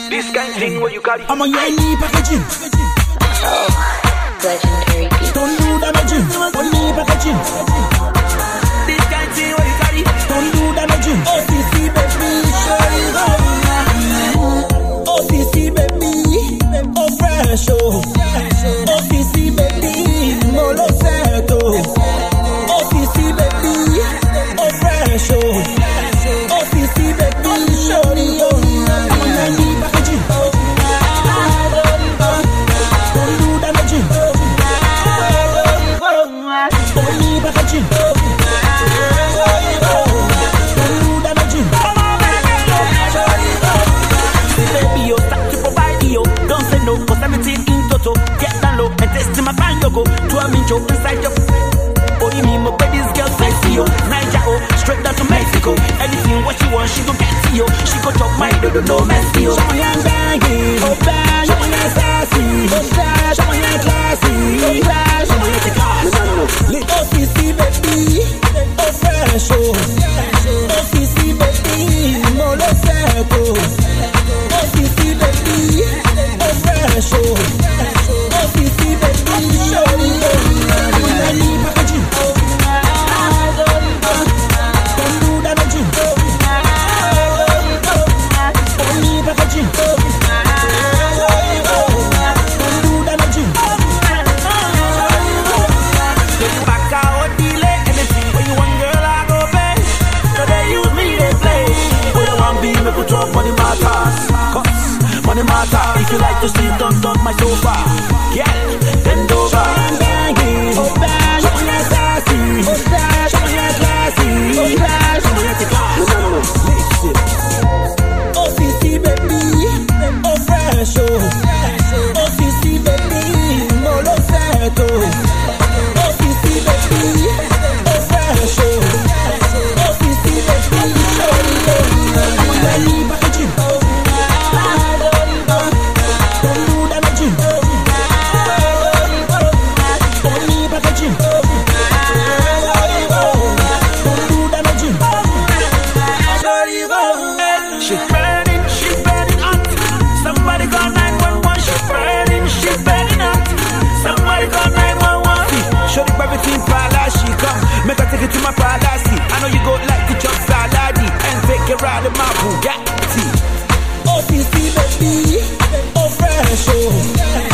This kind of thing where you got it. I'm on your knee packaging. Oh, legendary beats. Don't do damaging. On knee packaging. This kind of thing where you got it. Don't do damaging. OCC baby, show you go. OCC baby, oh fresh oh. OCC baby, molo seto. OCC baby, oh fresh oh. OCC baby, show you go. I'm on your knee packaging. Don't do damaging. On knee packaging. Inside your oh, you mean my this girl sexy, yo. Niger, oh, straight down to Mexico. Anything what she want, she gon' get to you. She gon' chop my dodo, no messy, yo. Show me your baggy, oh bad. Show me your sassy, oh bad. Show me your classy, oh bad. Show me your class. Lit OCC baby, oh fresh, oh. OCC baby, molo seto. OCC baby, oh fresh, oh. OCC baby, show me your packaging. Don't do damaging. Only packaging. Don't do damaging. Back out, delay, anything when you want, girl, I go pay. So they use me, they play. When you want be, me put up money matters. Cuts, money matter. If you like to sleep, don't touch my sofa. Yeah, bend over. Oh bad, show me your sassy. Oh bad, show me your classy. Oh bad, show me your class. Listen, OCC baby, oh fresh oh. OCC baby, molo seto. OCC baby, oh fresh oh. OCC baby, show me your packaging. Don't do damaging. Only packaging. Don't do damaging. She burning hot. Somebody call 911. She burning hot. Somebody call 911. Show the everything palace. She come, make her take it to my palace. I know you go like to jump saladi and take it ride in my Bugatti. OCC baby, oh fresh oh.